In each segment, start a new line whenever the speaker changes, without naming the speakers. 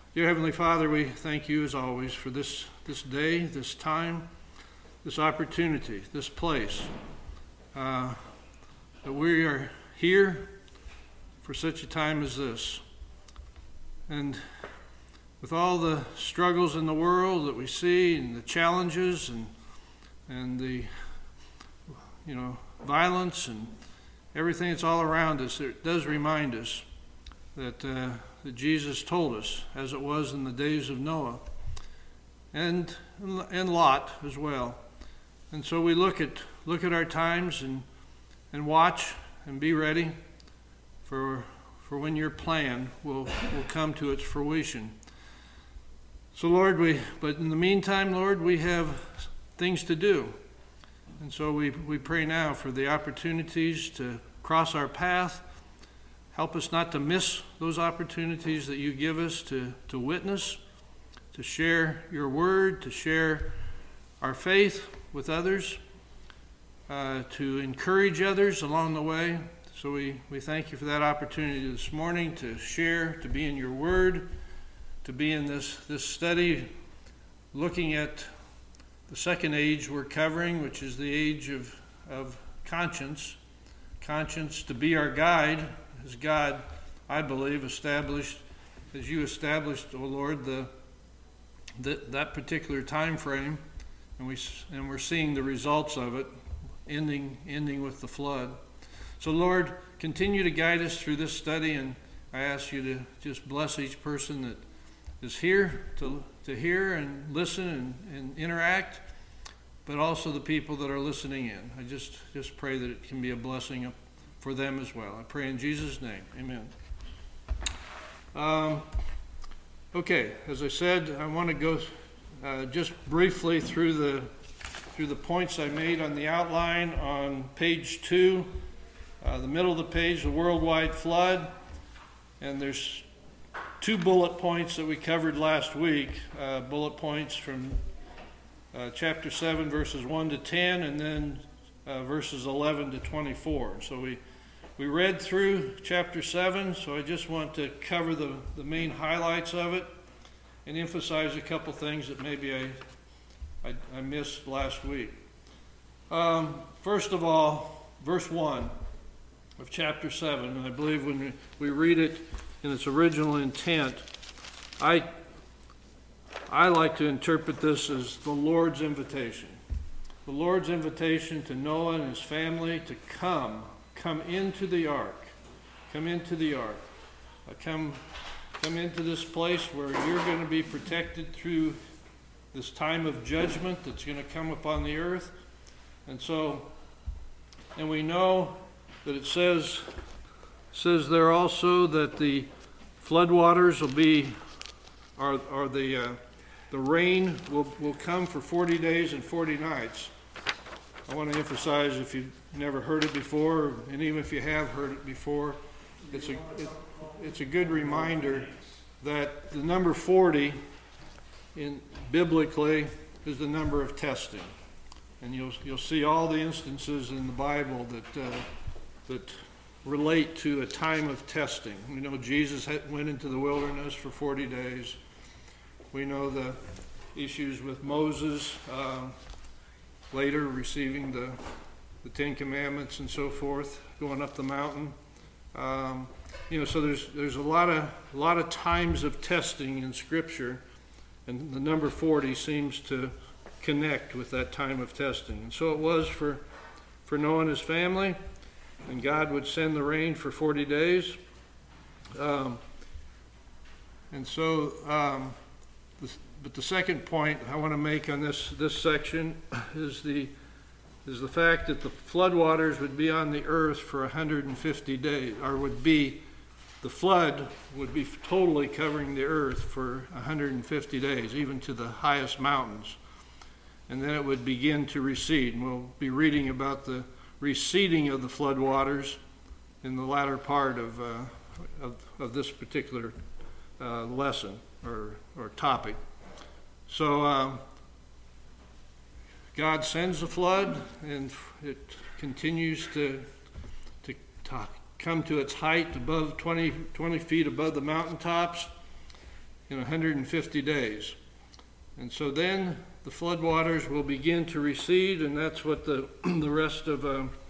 Dear Heavenly Father, we thank you as always for this day, this time, this opportunity, this place, that we are here for such a time as this. And with all the struggles in the world that we see and the challenges and the violence and everything that's all around us, it does remind us that Jesus told us, as it was in the days of Noah and Lot as well. And so we look at our times and watch and be ready for when your plan will come to its fruition. So Lord, but in the meantime, Lord, we have things to do. And so we pray now for the opportunities to cross our path. Help us not to miss those opportunities that you give us to witness, to share your word, to share our faith with others, to encourage others along the way. So we thank you for that opportunity this morning to share, to be in your word, to be in this study looking at the second age we're covering, which is the age of conscience. Conscience to be our guide, as God, I believe, established, as you established, O Lord, that particular time frame, and we're seeing the results of it, ending with the flood. So Lord, continue to guide us through this study, and I ask you to just bless each person that is here to hear and listen and interact, but also the people that are listening in. I just pray that it can be a blessing for them as well. I pray in Jesus' name. Amen. Okay, as I said, I want to go just briefly through the points I made on the outline on page 2, the middle of the page, the worldwide flood. And there's 2 bullet points that we covered last week, bullet points from chapter 7, verses 1 to 10, and then verses 11 to 24. So we read through chapter 7, so I just want to cover the main highlights of it and emphasize a couple things that maybe I missed last week. First of all, verse 1 of chapter 7, and I believe when we read it in its original intent, I like to interpret this as the Lord's invitation. The Lord's invitation to Noah and his family to come into the ark. Come into the ark. Come into this place where you're going to be protected through this time of judgment that's going to come upon the earth. And we know that it says there also that the floodwaters will be, or the rain will come for 40 days and 40 nights. I want to emphasize, if you've never heard it before, and even if you have heard it before, it's a good reminder that the number 40 biblically is the number of testing. And you'll see all the instances in the Bible that relate to a time of testing. We know Jesus went into the wilderness for 40 days. We know the issues with Moses later receiving the Ten Commandments and so forth, going up the mountain. So there's a lot of times of testing in Scripture, and the number 40 seems to connect with that time of testing. And so it was for Noah and his family, and God would send the rain for 40 days. But the second point I want to make on this section is the fact that the floodwaters would be on the earth for 150 days, or the flood would be totally covering the earth for 150 days, even to the highest mountains. And then it would begin to recede. And we'll be reading about the receding of the floodwaters in the latter part of this particular lesson or topic. So God sends the flood, and it continues to come to its height above 20 feet above the mountaintops. in 150 days. And so then the floodwaters will begin to recede, and that's what the rest of,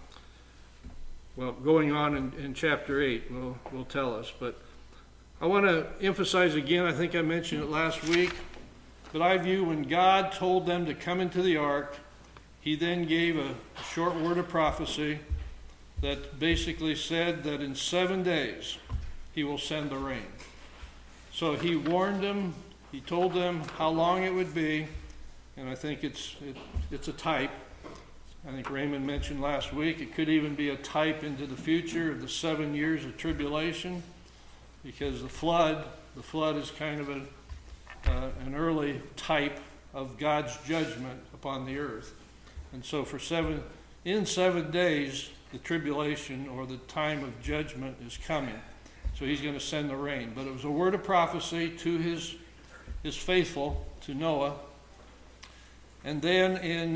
going on in chapter 8 will tell us. But I want to emphasize again, I think I mentioned it last week, but I view when God told them to come into the ark, he then gave a short word of prophecy that basically said that in 7 days he will send the rain. So he warned them, he told them how long it would be, and I think it's a type. I think Raymond mentioned last week, it could even be a type into the future of the 7 years of tribulation, because the flood is kind of an early type of God's judgment upon the earth. And so in 7 days, the tribulation or the time of judgment is coming. So he's going to send the rain. But it was a word of prophecy to his faithful, to Noah. And then in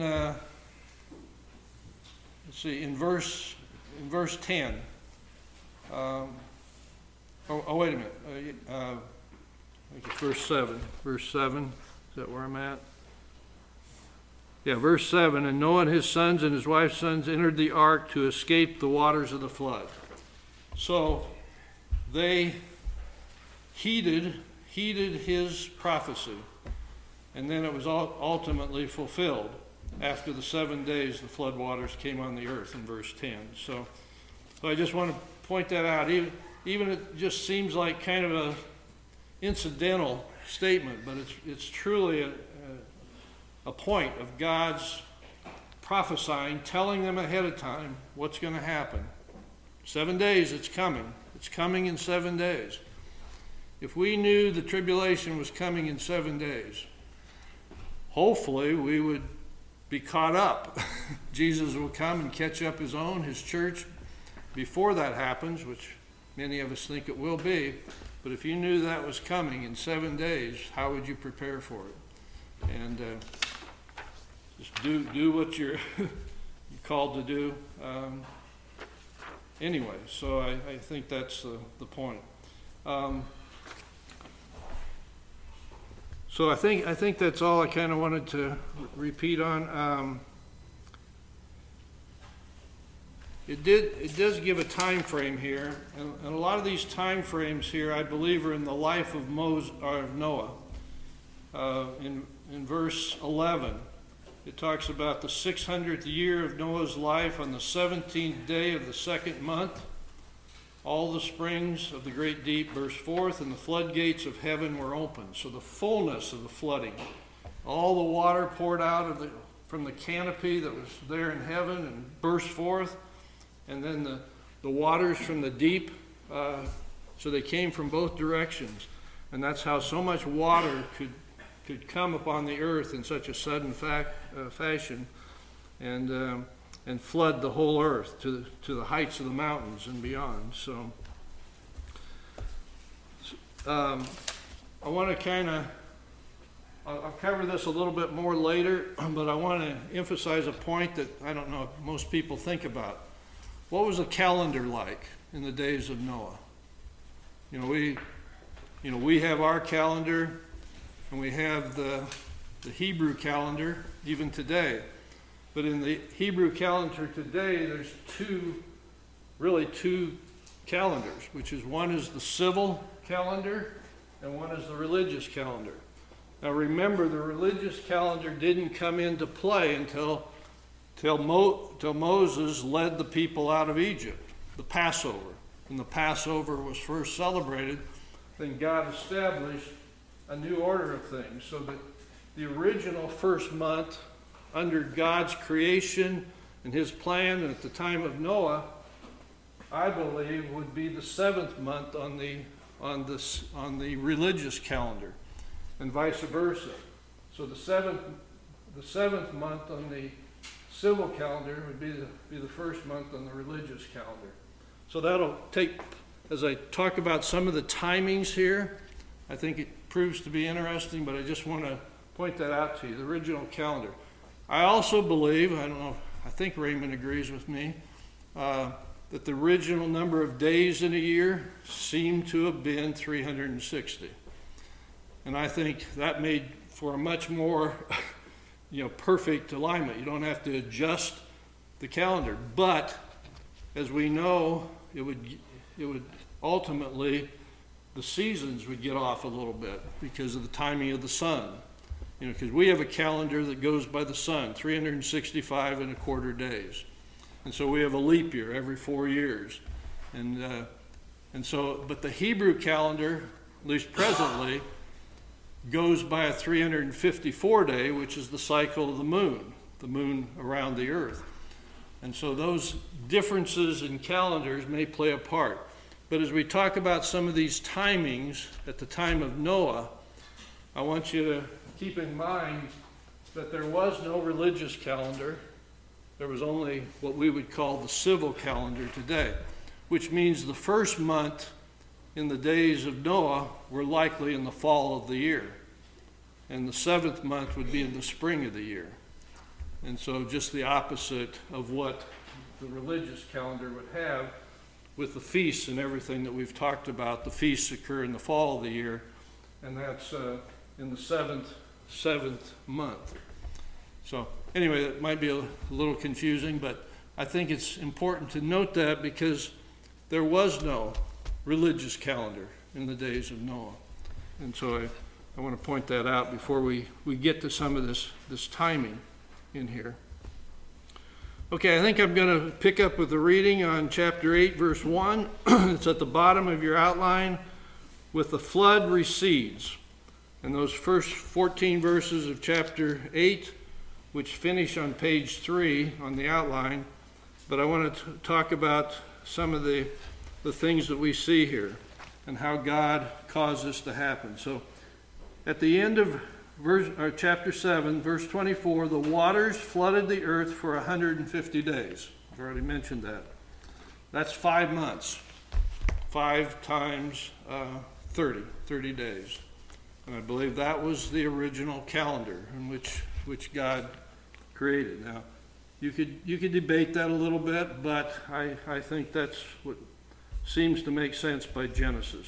verse 10. Wait a minute. I think it's verse 7. Verse 7, is that where I'm at? Yeah, verse 7, and Noah and his sons and his wife's sons entered the ark to escape the waters of the flood. So they heeded his prophecy, and then it was ultimately fulfilled. After the 7 days, the flood waters came on the earth in verse 10. So I just want to point that out. Even it just seems like kind of a incidental statement, but it's truly a point of God's prophesying, telling them ahead of time what's going to happen. 7 days, it's coming. It's coming in 7 days. If we knew the tribulation was coming in 7 days, hopefully we would be caught up. Jesus will come and catch up his own, his church, before that happens, which many of us think it will be. But if you knew that was coming in 7 days, how would you prepare for it? And just do what you're called to do. Anyway, so I think that's the point. So I think that's all I kind of wanted to repeat on. It does give a time frame here, and a lot of these time frames here, I believe, are in the life of Noah. In verse 11, it talks about the 600th year of Noah's life. On the 17th day of the second month, all the springs of the great deep burst forth, and the floodgates of heaven were opened. So the fullness of the flooding, all the water poured out from the canopy that was there in heaven and burst forth, and then the waters from the deep, so they came from both directions. And that's how so much water could come upon the earth in such a sudden fashion and flood the whole earth to the heights of the mountains and beyond. So I want to I'll cover this a little bit more later, but I want to emphasize a point that I don't know if most people think about. What was the calendar like in the days of Noah? We have our calendar, and we have the Hebrew calendar even today. But in the Hebrew calendar today, there's two calendars, which is one is the civil calendar and one is the religious calendar. Now remember, the religious calendar didn't come into play until Moses led the people out of Egypt, the Passover. When the Passover was first celebrated, then God established a new order of things, so that the original first month under God's creation and his plan, and at the time of Noah, I believe would be the 7th month on the religious calendar, and vice versa. So the seventh month on the civil calendar would be the first month on the religious calendar. So that'll take, as I talk about some of the timings here, I think it proves to be interesting, but I just want to point that out to you, the original calendar. I also believe, I think Raymond agrees with me, that the original number of days in a year seemed to have been 360. And I think that made for a much more perfect alignment. You don't have to adjust the calendar. But as we know, it would ultimately, the seasons would get off a little bit because of the timing of the sun. Because we have a calendar that goes by the sun, 365 and a quarter days. And so we have a leap year every 4 years. And so, but the Hebrew calendar, at least presently, goes by a 354 day, which is the cycle of the moon around the earth. And so those differences in calendars may play a part. But as we talk about some of these timings at the time of Noah, I want you to keep in mind that there was no religious calendar. There was only what we would call the civil calendar today, which means the first month in the days of Noah were likely in the fall of the year, and the seventh month would be in the spring of the year. And so just the opposite of what the religious calendar would have with the feasts and everything that we've talked about. The feasts occur in the fall of the year, and that's in the seventh month. So anyway, that might be a little confusing, but I think it's important to note that because there was no religious calendar in the days of Noah. And so I want to point that out before we get to some of this timing in here. Okay, I think I'm going to pick up with the reading on chapter 8, verse 1. It's at the bottom of your outline. With the flood recedes. And those first 14 verses of chapter 8, which finish on page 3 on the outline. But I want to talk about some of the things that we see here and how God caused this to happen. So at the end of chapter 7, verse 24, the waters flooded the earth for 150 days. I've already mentioned that. That's 5 months. 5 times 30 days. And I believe that was the original calendar in which God created. Now, you could debate that a little bit, but I think that's what seems to make sense by Genesis.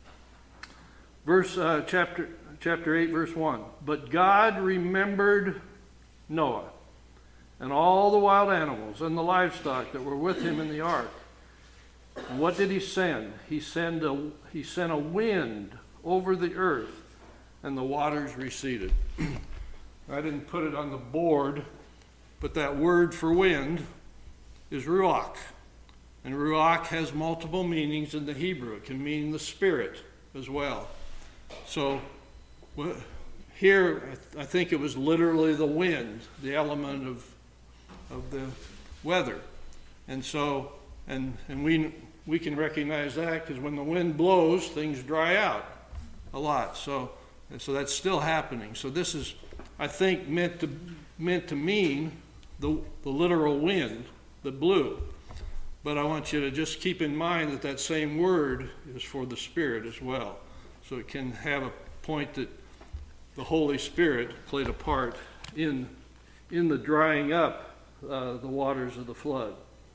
Chapter 8, verse 1. But God remembered Noah and all the wild animals and the livestock that were with him in the ark. And what did he send? He sent a wind over the earth, and the waters receded. I didn't put it on the board, but that word for wind is ruach. And ruach has multiple meanings in the Hebrew. It can mean the spirit as well. So here, I think it was literally the wind, the element of the weather. And so, and we can recognize that because when the wind blows, things dry out a lot. So that's still happening. So this is, I think, meant to mean the literal wind that blew. But I want you to just keep in mind that same word is for the Spirit as well. So it can have a point that the Holy Spirit played a part in the drying up the waters of the flood.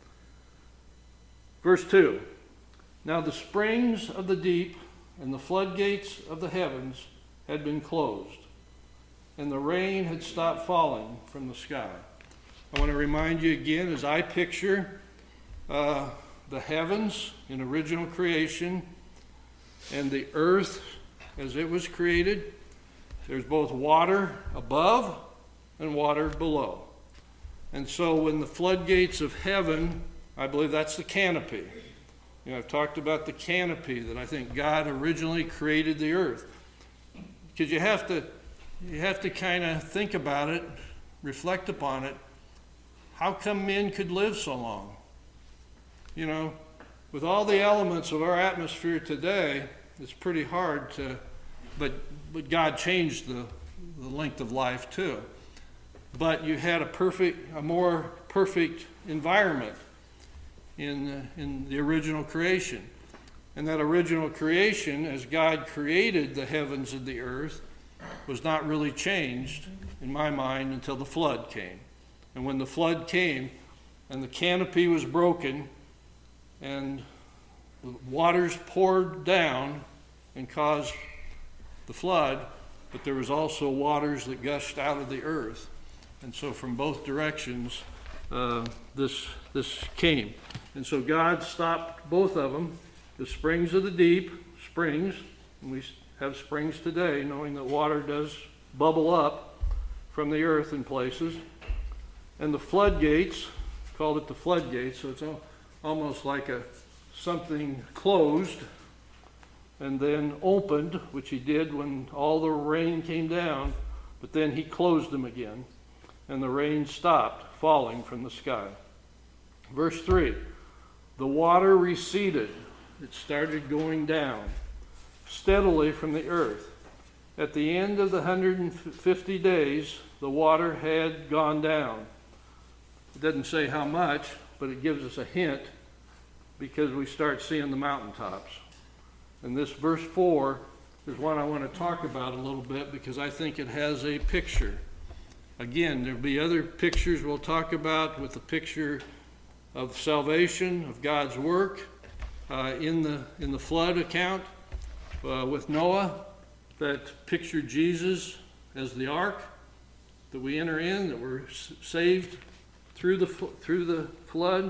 Verse 2. Now the springs of the deep and the floodgates of the heavens had been closed, and the rain had stopped falling from the sky. I want to remind you again, as I picture the heavens in original creation and the earth as it was created, there's both water above and water below. And so when the floodgates of heaven, I believe that's the canopy. I've talked about the canopy that I think God originally created the earth. Because you have to kind of think about it, reflect upon it. How come men could live so long? With all the elements of our atmosphere today, it's pretty hard to, but God changed the length of life too. But you had a more perfect environment in the original creation. And that original creation, as God created the heavens and the earth, was not really changed, in my mind, until the flood came. And when the flood came and the canopy was broken and the waters poured down and caused the flood, but there was also waters that gushed out of the earth. And so from both directions, this came. And so God stopped both of them. The springs of the deep, springs, and we have springs today, knowing that water does bubble up from the earth in places. And the floodgates, called it the floodgates, so it's almost like something closed and then opened, which he did when all the rain came down, but then he closed them again, and the rain stopped falling from the sky. Verse 3, the water receded. It started going down steadily from the earth. At the end of the 150 days, the water had gone down. It doesn't say how much, but it gives us a hint because we start seeing the mountaintops. And this verse 4 is one I want to talk about a little bit because I think it has a picture. Again, there'll be other pictures we'll talk about with the picture of salvation, of God's work in the flood account with Noah that pictured Jesus as the ark that we enter in, that we're saved through the flood.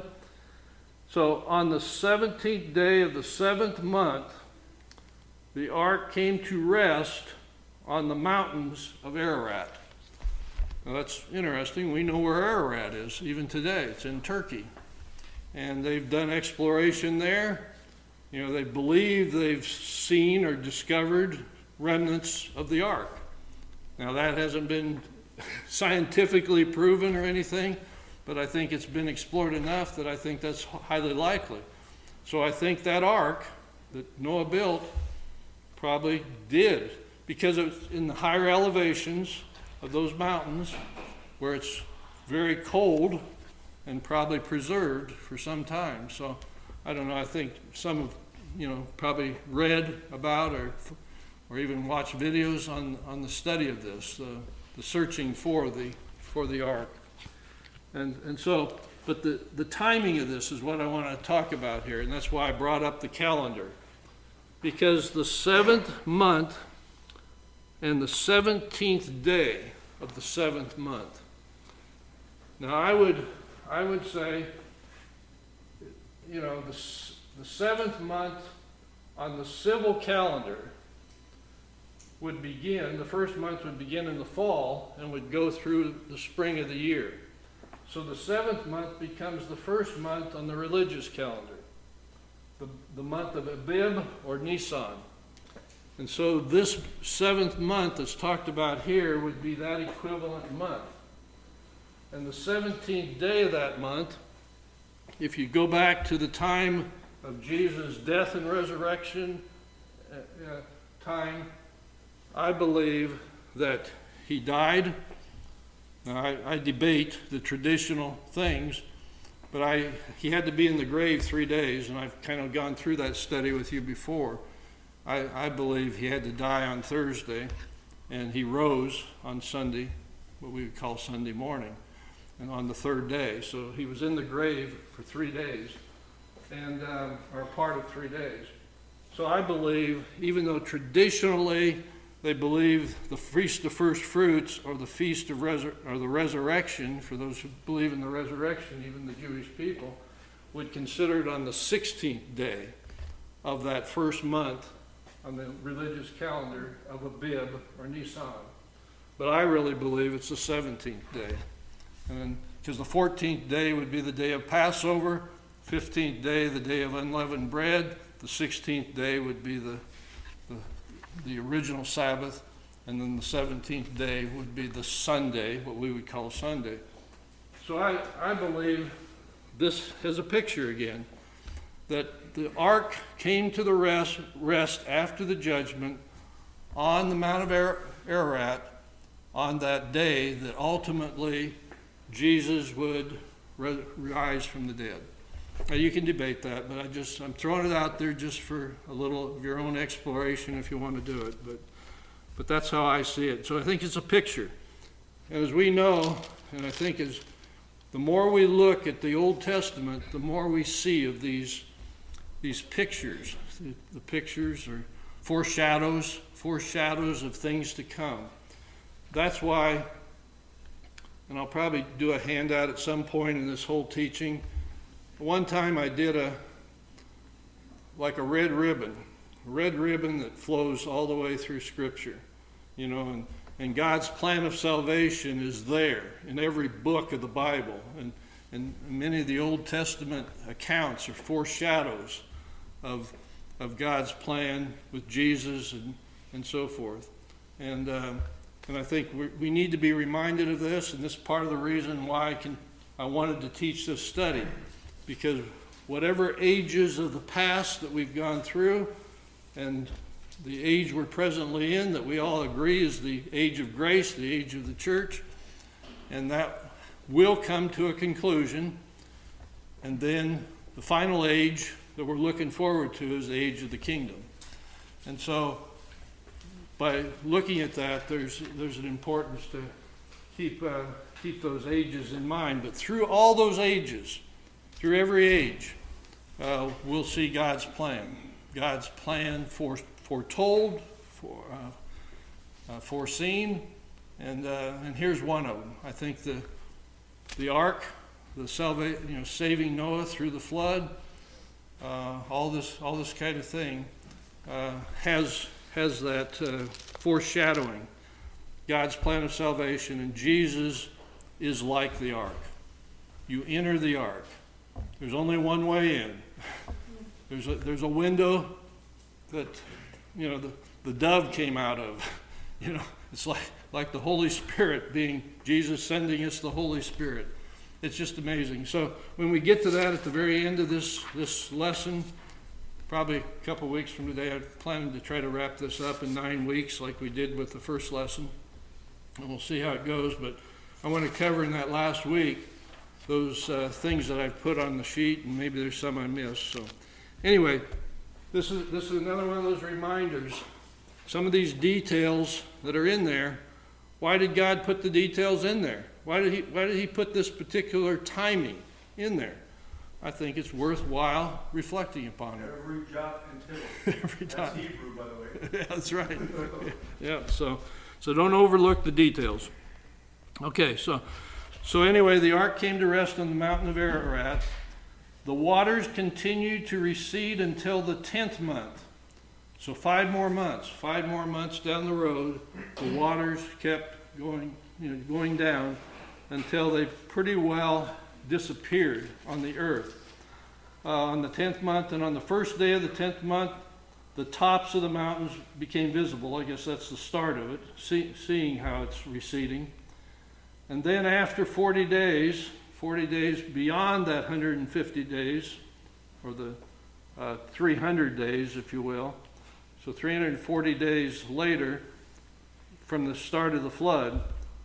So on the 17th day of the 7th month, the ark came to rest on the mountains of Ararat. Now that's interesting. We know where Ararat is even today. It's in Turkey. And they've done exploration there. You know, they believe they've seen or discovered remnants of the ark. Now that hasn't been scientifically proven or anything, but I think it's been explored enough that I think that's highly likely. So I think that ark that Noah built probably did, because it's in the higher elevations of those mountains where it's very cold and probably preserved for some time. So I don't know, I think some have, probably read about or even watched videos on the study of this, the searching for the ark. And so, but the timing of this is what I want to talk about here, and that's why I brought up the calendar. Because the 7th month and the 17th day of the 7th month. Now I would say, the 7th month on the civil calendar would begin, the first month would begin in the fall and would go through the spring of the year. So the 7th month becomes the first month on the religious calendar, the month of Abib or Nisan. And so this 7th month that's talked about here would be that equivalent month. And the 17th day of that month, if you go back to the time of Jesus' death and resurrection time, I believe that he died. Now, I debate the traditional things, but he had to be in the grave 3 days, and I've kind of gone through that study with you before. I believe he had to die on Thursday, and he rose on Sunday, what we would call Sunday morning, and on the 3rd day. So he was in the grave for 3 days, and or part of 3 days. So I believe, even though traditionally they believe the Feast of First Fruits or the Feast of the Resurrection, for those who believe in the resurrection, even the Jewish people, would consider it on the 16th day of that first month on the religious calendar of Abib or Nisan. But I really believe it's the 17th day. And because the 14th day would be the day of Passover, 15th day, the day of unleavened bread, the 16th day would be the original Sabbath, and then the 17th day would be the Sunday, what we would call Sunday. So I believe this has a picture again, that the ark came to the rest after the judgment on the Mount of Ararat on that day that ultimately Jesus would rise from the dead. Now you can debate that, but I'm throwing it out there just for a little of your own exploration if you want to do it. But that's how I see it. So I think it's a picture. And as we know, and I think as the more we look at the Old Testament, the more we see of these pictures. The pictures are foreshadows of things to come. That's why, and I'll probably do a handout at some point in this whole teaching. One time I did a red ribbon that flows all the way through Scripture, and God's plan of salvation is there in every book of the Bible, and many of the Old Testament accounts are foreshadows of God's plan with Jesus and so forth. And I think we need to be reminded of this, and this is part of the reason why I wanted to teach this study, because whatever ages of the past that we've gone through, and the age we're presently in, that we all agree is the age of grace, the age of the church, and that will come to a conclusion. And then the final age that we're looking forward to is the age of the kingdom. And so by looking at that, there's an importance to keep those ages in mind. But through all those ages, through every age, we'll see God's plan. God's plan foretold, foreseen, and here's one of them. I think the ark, the saving Noah through the flood, all this kind of thing has that foreshadowing. God's plan of salvation, and Jesus is like the ark. You enter the ark. There's only one way in. There's a window that the dove came out of. It's like the Holy Spirit being Jesus sending us the Holy Spirit. It's just amazing. So when we get to that at the very end of this lesson, probably a couple weeks from today, I'm planning to try to wrap this up in 9 weeks like we did with the first lesson. And we'll see how it goes. But I want to cover in that last week those things that I've put on the sheet, and maybe there's some I missed. So anyway, this is another one of those reminders. Some of these details that are in there, why did God put the details in there? Why did he put this particular timing in there? I think it's worthwhile reflecting upon it.
Every jot and tittle.
Every
That's
time.
Hebrew, by the way.
Yeah, that's right. Yeah, so don't overlook the details. Okay, so anyway, the ark came to rest on the mountain of Ararat. The waters continued to recede until the 10th month. So 5 more months down the road, the waters kept going down until they pretty well disappeared on the earth. On the 10th month, and on the first day of the 10th month, the tops of the mountains became visible. I guess that's the start of it, seeing how it's receding. And then after 40 days beyond that 150 days, or the 300 days, if you will, so 340 days later from the start of the flood,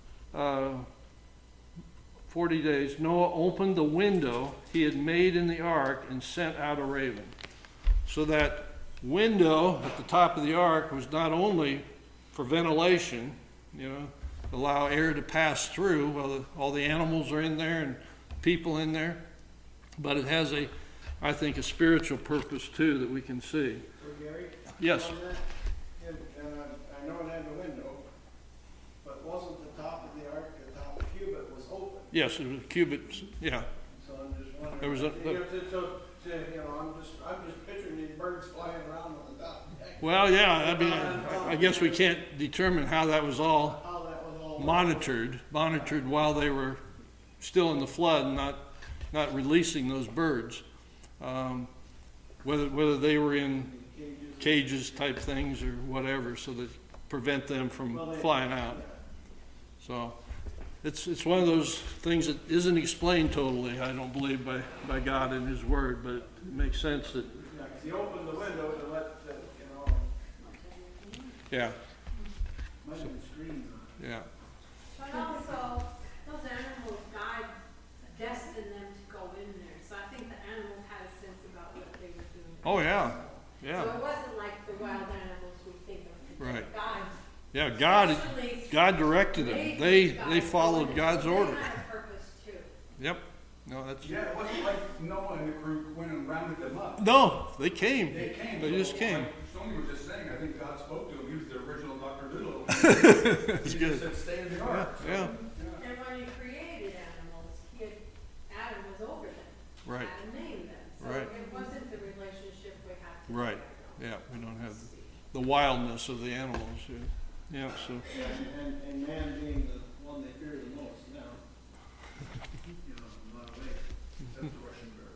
40 days, Noah opened the window he had made in the ark and sent out a raven. So that window at the top of the ark was not only for ventilation, allow air to pass through while all the animals are in there and people in there, but it has I think a spiritual purpose too that we can see.
So Gary?
Yes.
I know it had a window, but wasn't the top of the ark, the top cubit was open?
Yes, it was cubits. Yeah.
So I'm just wondering.
There was
I'm just picturing these birds flying around on the top.
Well, yeah. I mean, I guess we can't determine how that was all
How that was all
monitored while they were still in the flood and not releasing those birds. Whether they were in cages type things or whatever, so that prevent them from flying out. So it's one of those things that isn't explained totally, I don't believe, by God in His Word, but it makes sense that.
Yeah, 'cause He opened the window to let
Yeah.
mud and screens.
Yeah.
But also, those animals, God destined them to go in there. So I think the animals had a sense about what they were doing.
Oh yeah.
So
Yeah.
it wasn't like the wild animals we think of today.
Right.
God,
Yeah.
especially
God directed them. They followed God's order.
They had a purpose too.
Yep. No, that's.
Yeah, it wasn't like Noah and the crew went and rounded them up.
No, they came.
They came.
They just came.
So Tony was just saying, I think God spoke to him. He was the original Dr. Doolittle.
That's
He
good.
just said, stay in the ark. So,
Yeah.
And when he created animals, Adam was over them.
Right.
Adam named them. So
Right.
it wasn't the relationship we have today.
Right. Yeah, we don't have the wildness of the animals. Yeah, so.
And man being the one they fear the most now. You know, in a lot of ways.
That's the Russian bird.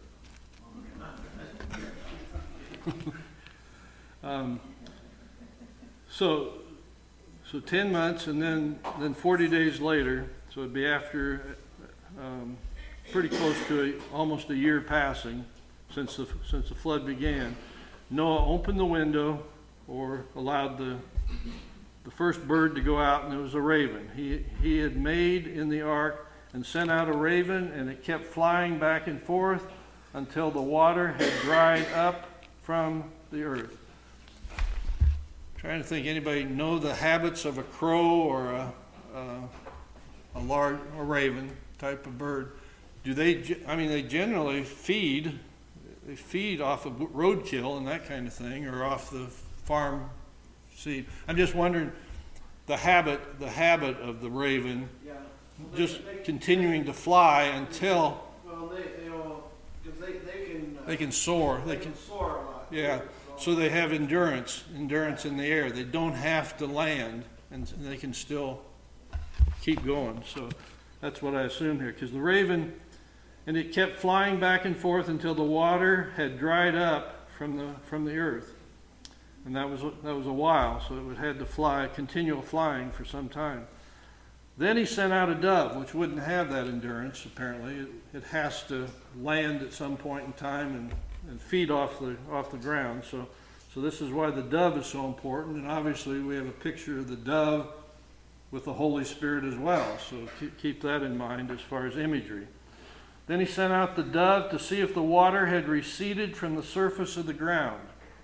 So 10 months, and then 40 days later, so it'd be after pretty close to almost a year passing since the flood began. Noah opened the window, or allowed the first bird to go out, and it was a raven. He had made in the ark and sent out a raven, and it kept flying back and forth until the water had dried up from the earth. Trying to think, anybody know the habits of a crow or a raven type of bird? Do they? I mean, they generally feed. They feed off of roadkill and that kind of thing, or off the farm seed. I'm just wondering the habit of the raven,
Yeah.
just continuing to fly until
Well, because
they can soar.
they can soar a lot.
Yeah. So they have endurance in the air. They don't have to land, and they can still keep going. So that's what I assume here, because the raven, and it kept flying back and forth until the water had dried up from the earth, and that was a while. So it had to fly, continual flying for some time. Then he sent out a dove, which wouldn't have that endurance. Apparently, it has to land at some point in time and feed off the ground. So this is why the dove is so important. And obviously we have a picture of the dove with the Holy Spirit as well. So keep that in mind as far as imagery. Then he sent out the dove to see if the water had receded from the surface of the ground.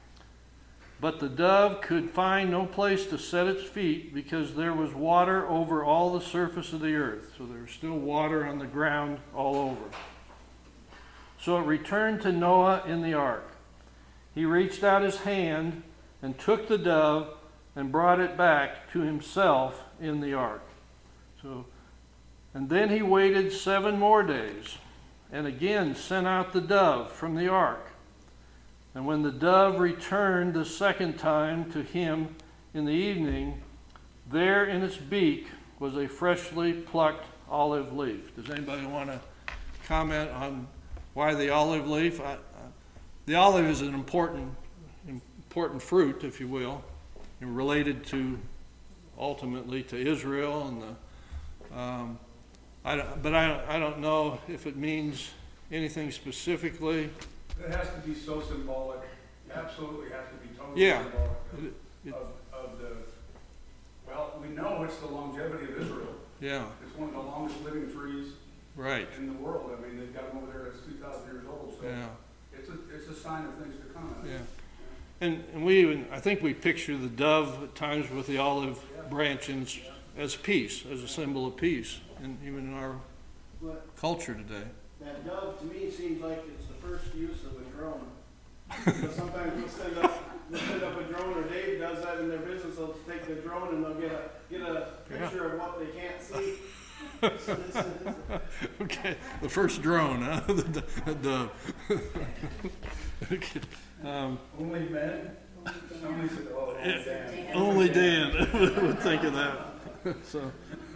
But the dove could find no place to set its feet, because there was water over all the surface of the earth. So there was still water on the ground all over. So it returned to Noah in the ark. He reached out his hand and took the dove and brought it back to himself in the ark. And then he waited 7 more days and again sent out the dove from the ark. And when the dove returned the second time to him in the evening, there in its beak was a freshly plucked olive leaf. Does anybody want to comment on why the olive leaf? The olive is an important fruit, if you will, and related to ultimately to Israel. And I don't know if it means anything specifically.
It has to be so symbolic. Absolutely has to be totally
Yeah.
symbolic well, we know it's the longevity of Israel.
Yeah,
It's one of the longest living trees
right.
in the world. I mean, they've got them over there that's 2,000 years old. So
Yeah,
it's a sign of things to come.
yeah. And I think we picture the dove at times with the olive branch as peace, as a symbol of peace, and even in our
But
culture today.
that dove to me seems like it's the first use of a drone. Because sometimes we'll send up a drone, or Dave does that in their business. They'll take the drone and they'll get a picture of what they can't see. So this is-
Okay, the first drone, huh? The dove. Okay.
Only men? Somebody said, oh, Dan.
Only Dan would think of that. So,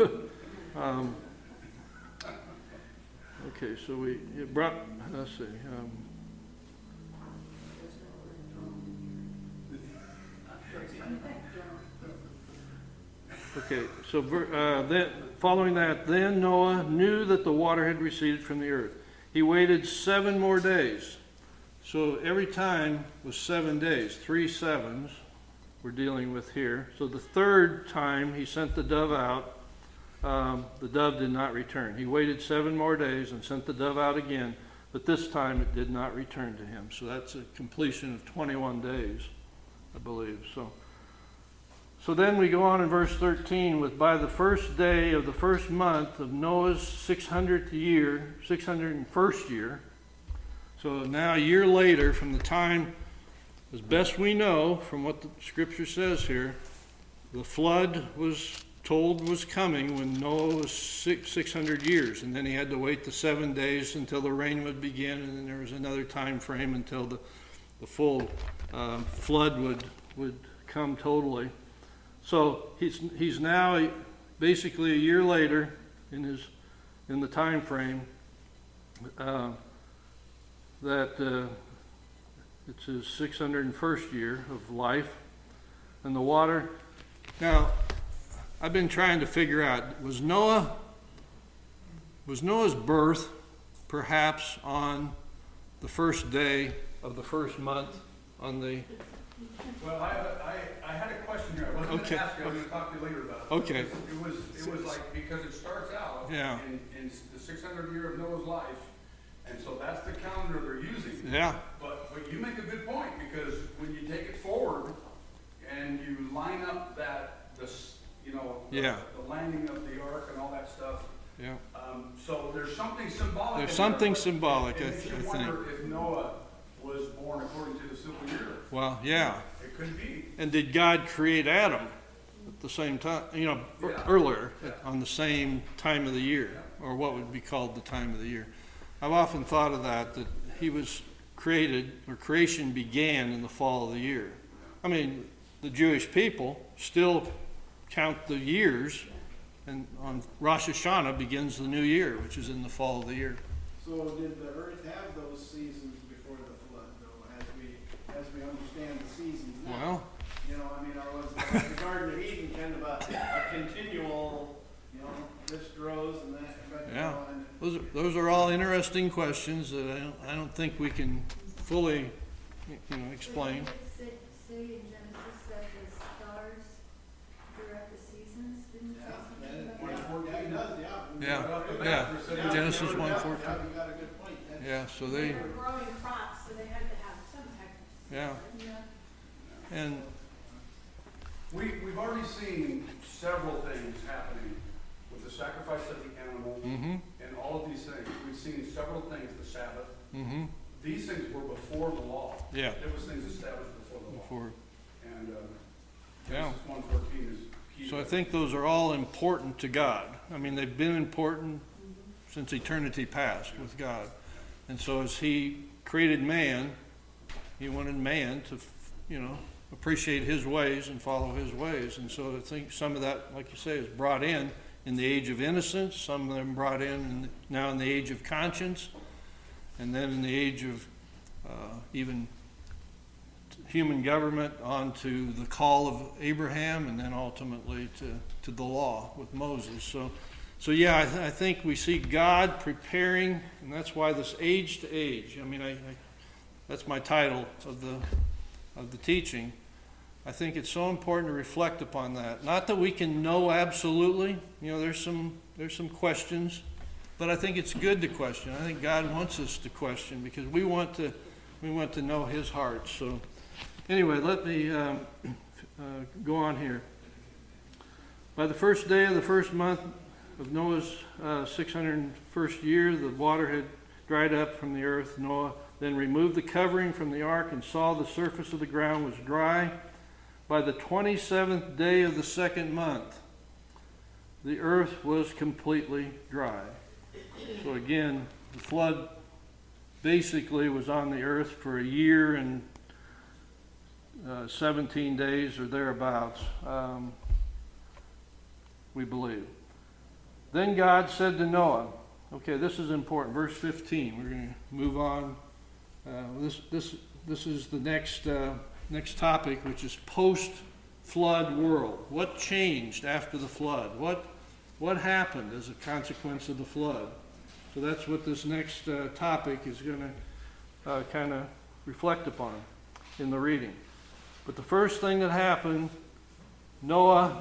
okay, so it brought, let's see. Okay, so then, following that, then Noah knew that the water had receded from the earth. He waited 7 more days. So every time was 7 days, 3 sevens we're dealing with here. So the third time he sent the dove out, the dove did not return. He waited 7 more days and sent the dove out again, but this time it did not return to him. So that's a completion of 21 days, I believe. So then we go on in verse 13 with, by the first day of the first month of Noah's 601st year. So now a year later from the time as best we know from what the scripture says here, the flood was told was coming when Noah was 600 years, and then he had to wait the 7 days until the rain would begin, and then there was another time frame until the full flood would come totally. So he's now basically a year later in the time frame that it's his 601st year of life, and the water. Now, I've been trying to figure out, was Noah's birth perhaps on the first day of the first month on the...
Well, I had a question here. I wasn't going to ask you. I was going to talk to you later about it.
Okay.
It was like, because it starts out in the 600th year of Noah's life, and so that's the calendar they're using.
Yeah.
But you make a good point, because when you take it forward and you line up the landing of the ark and all that stuff.
Yeah.
So there's something symbolic.
There's something symbolic, I
makes you
think.
wonder if Noah was born according to the civil year.
Well, yeah.
It could be.
And did God create Adam at the same time, earlier, on the same time of the year, or what would be called the time of the year? I've often thought of that he was created, or creation began in the fall of the year. I mean, the Jewish people still count the years, and on Rosh Hashanah begins the new year, which is in the fall of the year.
So did the earth have those seasons before the flood, though, as we understand the seasons now?
Well,
or was the Garden of Eden kind of a continual, this grows and that,
yeah. Those are all interesting questions that I don't think we can fully, explain.
Say in Genesis that the stars direct the seasons, didn't you say something about that?
Yeah. Genesis 1:14.
You got a good point.
Yeah, so
They
they,
were growing crops, so they had to have some type of.
yeah. And
We've already seen several things happening with the sacrifice of the animal and all of these things. We've seen several things, the Sabbath. These things were before the law.
Yeah.
There was things established before the law. And
Yeah.
Genesis 1:14 is key.
so I think those are all important to God. I mean, they've been important since eternity past with God. And so as he created man, he wanted man to, appreciate his ways and follow his ways. And so I think some of that, like you say, is brought in the age of innocence, some of them brought in now in the age of conscience, and then in the age of even human government onto the call of Abraham, and then ultimately to the law with Moses. So yeah, I think we see God preparing, and that's why this age to age. I mean, that's my title of the teaching. I think it's so important to reflect upon that. Not that we can know absolutely. There's some questions, but I think it's good to question. I think God wants us to question because we want to know His heart. So, anyway, let me go on here. By the first day of the first month of Noah's 601st year, the water had dried up from the earth. Noah then removed the covering from the ark and saw the surface of the ground was dry. By the 27th day of the second month, the earth was completely dry. So again, the flood basically was on the earth for a year and 17 days or thereabouts, we believe. Then God said to Noah, okay, this is important, verse 15. We're going to move on. This is the next topic, which is post-flood world. What changed after the flood? What happened as a consequence of the flood? So that's what this next topic is going to kind of reflect upon in the reading. But the first thing that happened, God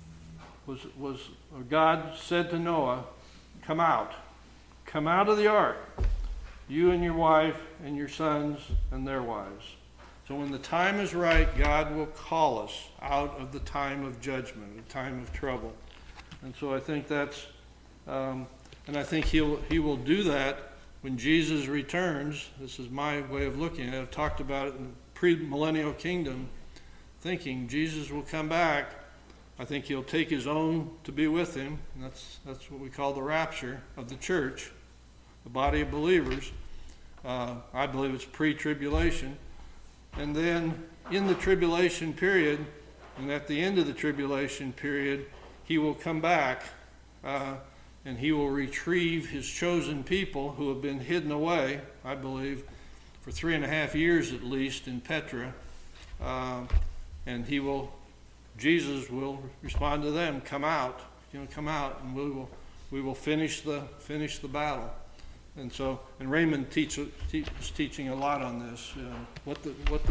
said to Noah, come out of the ark, you and your wife and your sons and their wives. So when the time is right, God will call us out of the time of judgment, the time of trouble. And so I think that's, and I think he will do that when Jesus returns. This is my way of looking at it. I've talked about it in pre-millennial kingdom thinking. Jesus will come back. I think he'll take his own to be with him. And that's what we call the rapture of the church, the body of believers. I believe it's pre-tribulation. And then in the tribulation period, and at the end of the tribulation period, he will come back and he will retrieve his chosen people who have been hidden away, I believe, for 3.5 years at least in Petra. And Jesus will respond to them, come out, and we will finish the battle. And Raymond is teaching a lot on this. What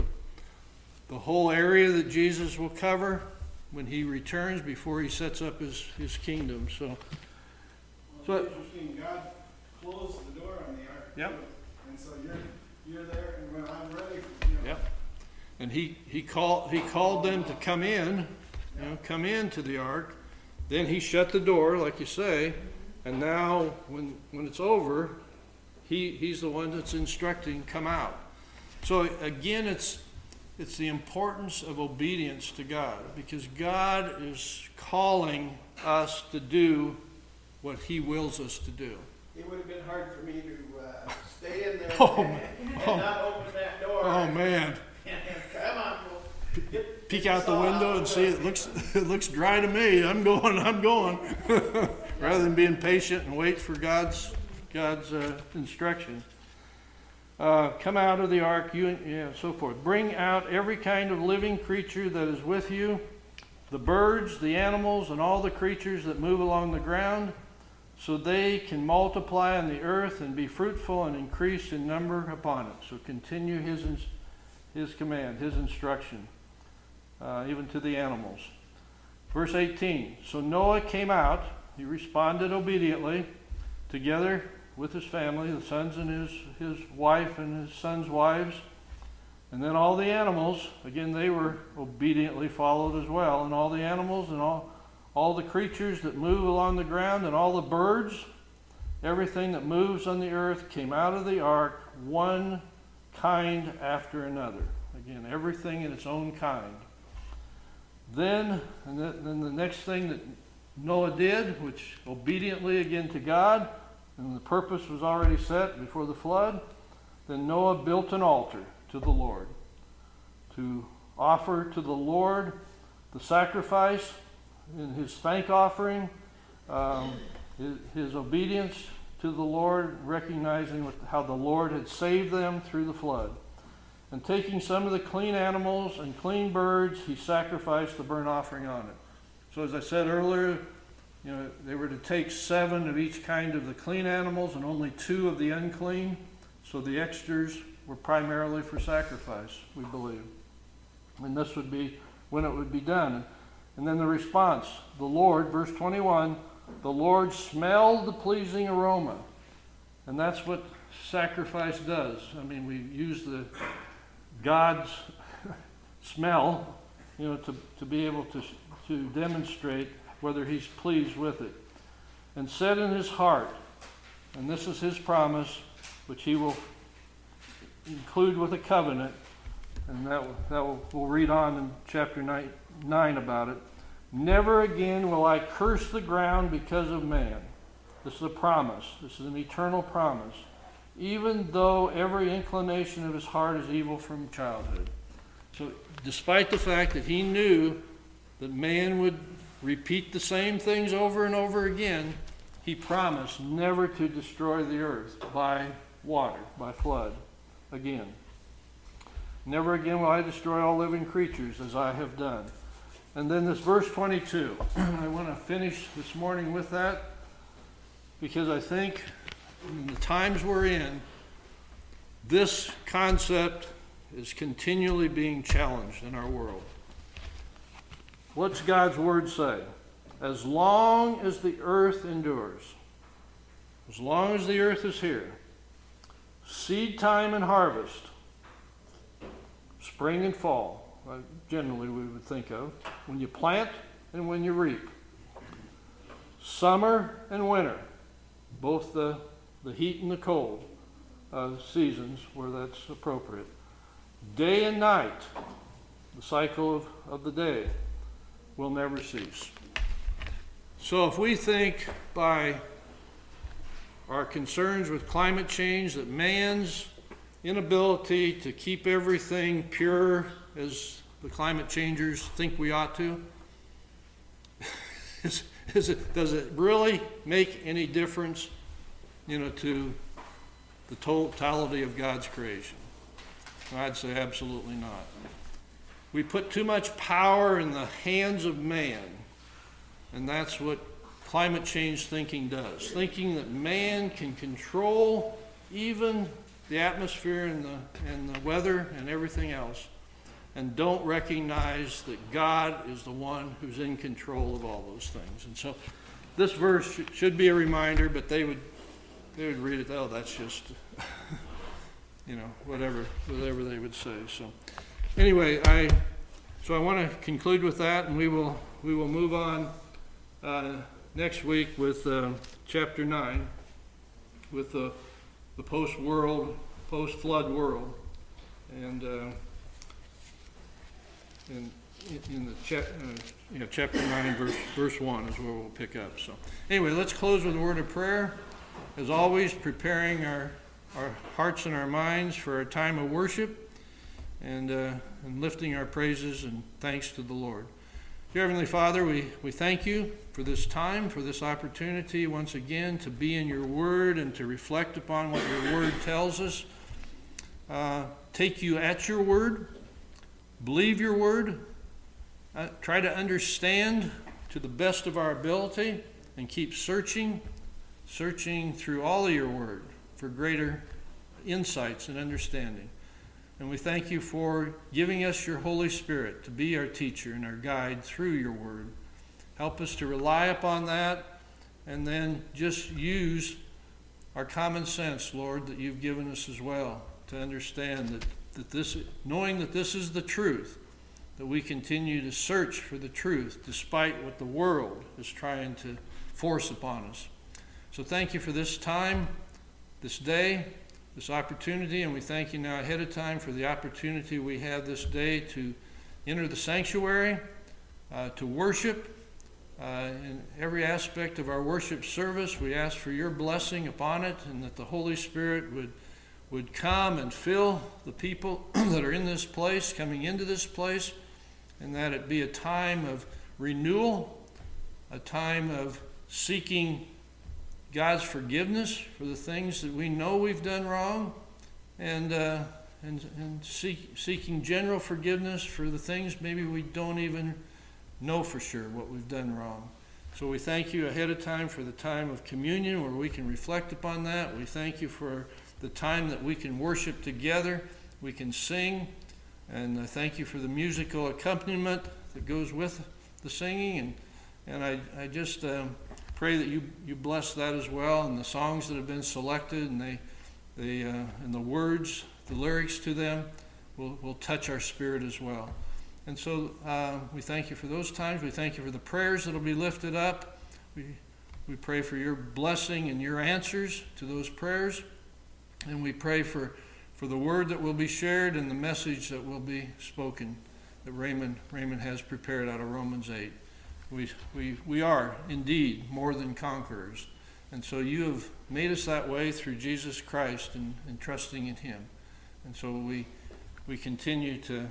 the whole area that Jesus will cover when he returns before he sets up his kingdom. So
interesting. God closed the door on the ark.
Yep.
And so you're there, and when I'm ready,
Yep. And he called them to come in, come into the ark. Then he shut the door, like you say, and now when it's over, he's the one that's instructing, come out. So again, it's the importance of obedience to God, because God is calling us to do what he wills us to do.
it would have been hard for me to stay in there and
Oh.
not open that door.
Oh man.
Come on,
Peek out the window and see it looks dry to me. I'm going. Rather than being patient and wait for God's instruction. Come out of the ark, so forth. Bring out every kind of living creature that is with you, the birds, the animals, and all the creatures that move along the ground, so they can multiply on the earth and be fruitful and increase in number upon it. So continue his command, his instruction, even to the animals. Verse 18, so Noah came out, he responded obediently, together with his family, the sons and his wife and his sons' wives, and then all the animals, again they were obediently followed as well, and all the animals and all the creatures that move along the ground and all the birds, everything that moves on the earth came out of the ark, one kind after another. Again, everything in its own kind. Then the next thing that Noah did, which obediently again to God, and the purpose was already set before the flood, then Noah built an altar to the Lord to offer to the Lord the sacrifice in his thank offering, his obedience to the Lord, recognizing how the Lord had saved them through the flood. And taking some of the clean animals and clean birds, he sacrificed the burnt offering on it. So as I said earlier, they were to take 7 of each kind of the clean animals and only 2 of the unclean. So the extras were primarily for sacrifice, we believe. And this would be when it would be done. And then the response, the Lord, verse 21, the Lord smelled the pleasing aroma. And that's what sacrifice does. I mean, we use the God's smell, to be able to demonstrate whether he's pleased with it. And said in his heart, and this is his promise, which he will include with a covenant, and we'll read on in chapter 9 about it. Never again will I curse the ground because of man. This is a promise. This is an eternal promise. Even though every inclination of his heart is evil from childhood. So despite the fact that he knew that man would repeat the same things over and over again, he promised never to destroy the earth by water, by flood again. Never again will I destroy all living creatures as I have done. And then this verse 22, I want to finish this morning with that, because I think in the times we're in, this concept is continually being challenged in our world. What's God's word say? As long as the earth endures, as long as the earth is here, seed time and harvest, spring and fall, generally we would think of, when you plant and when you reap, summer and winter, both the heat and the cold seasons where that's appropriate, day and night, the cycle of the day, will never cease. So if we think by our concerns with climate change that man's inability to keep everything pure as the climate changers think we ought to, does it really make any difference, to the totality of God's creation? I'd say absolutely not. We put too much power in the hands of man, and that's what climate change thinking does. Thinking that man can control even the atmosphere and the weather and everything else, and don't recognize that God is the one who's in control of all those things. And so this verse should be a reminder, but they would read it, oh, that's just, whatever they would say. So anyway, I want to conclude with that, and we will move on next week with chapter 9, with the post-flood world, and in the chapter 9, verse 1 is where we'll pick up. So anyway, let's close with a word of prayer. As always, preparing our hearts and our minds for a time of worship, and lifting our praises and thanks to the Lord. Dear Heavenly Father, we thank you for this time, for this opportunity once again to be in your word and to reflect upon what your word tells us. Take you at your word, believe your word, try to understand to the best of our ability, and keep searching through all of your word for greater insights and understanding. And we thank you for giving us your Holy Spirit to be our teacher and our guide through your word. Help us to rely upon that, and then just use our common sense, Lord, that you've given us as well, to understand that this, knowing that this is the truth, that we continue to search for the truth despite what the world is trying to force upon us. So thank you for this time, this day, this opportunity, and we thank you now ahead of time for the opportunity we have this day to enter the sanctuary, to worship. In every aspect of our worship service, we ask for your blessing upon it, and that the Holy Spirit would come and fill the people that are in this place, coming into this place, and that it be a time of renewal, a time of seeking God's forgiveness for the things that we know we've done wrong, and seeking general forgiveness for the things maybe we don't even know for sure what we've done wrong. So we thank you ahead of time for the time of communion where we can reflect upon that. We thank you for the time that we can worship together, we can sing, and thank you for the musical accompaniment that goes with the singing. And I just pray that you bless that as well, and the songs that have been selected, and and the words, the lyrics to them will touch our spirit as well. And so we thank you for those times. We thank you for the prayers that will be lifted up. We pray for your blessing and your answers to those prayers. And we pray for the word that will be shared and the message that will be spoken that Raymond has prepared out of Romans 8. We are indeed more than conquerors. And so you have made us that way through Jesus Christ and trusting in him. And so we continue to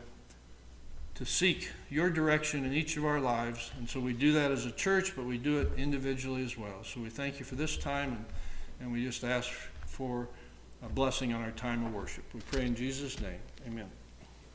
seek your direction in each of our lives. And so we do that as a church, but we do it individually as well. So we thank you for this time, and we just ask for a blessing on our time of worship. We pray in Jesus' name. Amen.